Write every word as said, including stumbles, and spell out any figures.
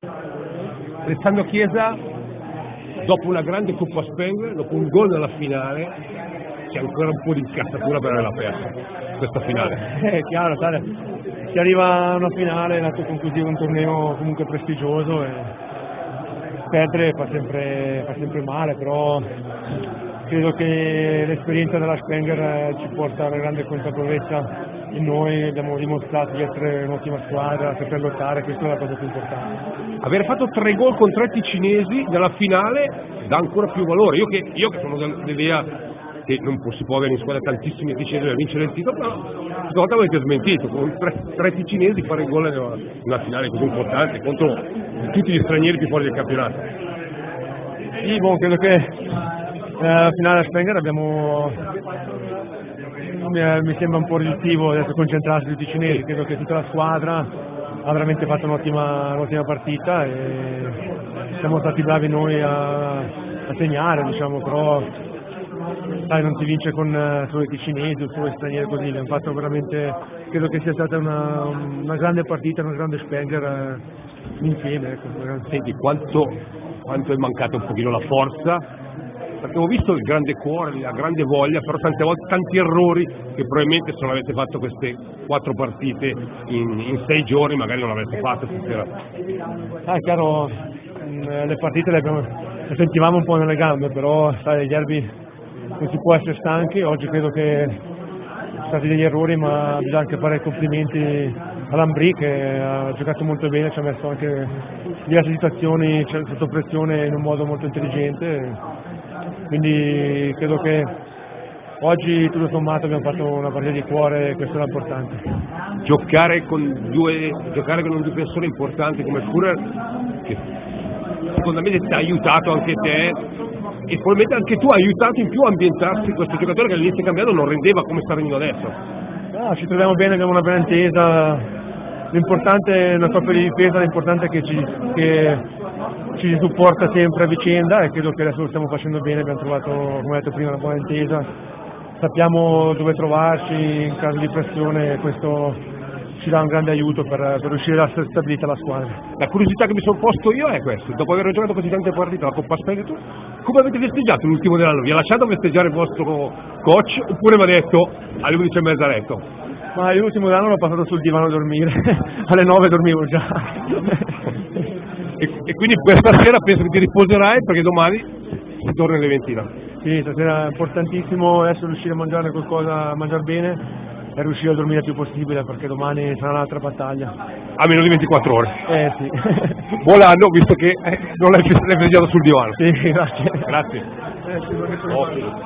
Alessandro Chiesa, dopo una grande Coppa Spengler, dopo un gol nella finale, c'è ancora un po' di incazzatura per averla persa questa finale. È chiaro, sai, si arriva a una finale, lato conclusivo un torneo comunque prestigioso e perdere fa sempre, fa sempre male, però credo che l'esperienza della Spengler ci porta alla grande consapevolezza in noi, abbiamo dimostrato di essere un'ottima squadra, saper lottare, questa è la cosa più importante. Aver fatto tre gol con tre ticinesi nella finale dà ancora più valore. Io che, io che sono dell'idea che non si può avere in squadra tantissimi ticinesi per vincere il titolo, però questa volta avete smentito, con tre, tre ticinesi fare il gol in una finale così importante contro tutti gli stranieri più fuori del campionato. Sì, bon, credo che alla finale della Spengler abbiamo, mi, mi sembra un po' riduttivo adesso concentrarsi sui ticinesi, credo che tutta la squadra ha veramente fatto un'ottima, un'ottima partita e siamo stati bravi noi a, a segnare, diciamo, però sai, non si vince con solo i ticinesi o solo gli stranieri così, abbiamo fatto veramente, credo che sia stata una, una grande partita, una grande Spengler insieme. Ecco. Senti, quanto, quanto è mancata un pochino la forza? Perché ho visto il grande cuore, la grande voglia, però tante volte tanti errori che probabilmente se non avete fatto queste quattro partite in, in sei giorni magari non avreste fatto stasera. Ah, è chiaro, le partite le, abbiamo, le sentivamo un po' nelle gambe, però sai, gli derby non si può essere stanchi, oggi credo che sono stati degli errori, ma bisogna anche fare i complimenti all'Ambri che ha giocato molto bene, ci ha messo anche diverse situazioni sotto pressione in un modo molto intelligente. Quindi credo che oggi tutto sommato abbiamo fatto una partita di cuore e questo è l'importante. Giocare con due giocare con un difensore importante come Führer, che secondo me ti ha aiutato anche te e probabilmente anche tu hai aiutato in più a ambientarsi questo giocatore che all'inizio cambiato non rendeva come sta rendendo adesso. No, ci troviamo bene, abbiamo una bella intesa, l'importante è la coppia di difesa, l'importante è che ci, che ci supporta sempre a vicenda e credo che adesso lo stiamo facendo bene, abbiamo trovato, come ho detto prima, una buona intesa, sappiamo dove trovarci in caso di pressione e questo ci dà un grande aiuto per, per riuscire a essere stabilita la squadra. La curiosità che mi sono posto io è questa, dopo aver giocato così tante partite alla Coppa Spengler, tu come avete festeggiato l'ultimo dell'anno? Vi ha lasciato festeggiare il vostro coach oppure vi ha detto alle undici e mezza a letto? Ma l'ultimo dell'anno l'ho passato sul divano a dormire, alle nove dormivo già. E, e quindi questa sera penso che ti riposerai perché domani si torna in Leventina. Sì, stasera è importantissimo adesso riuscire a mangiare qualcosa, a mangiare bene e riuscire a dormire il più possibile perché domani sarà un'altra battaglia. A meno di ventiquattro ore. Eh sì. Buon anno visto che eh, non l'hai festeggiato sul divano. Sì, grazie. Grazie. Eh, sì, oh.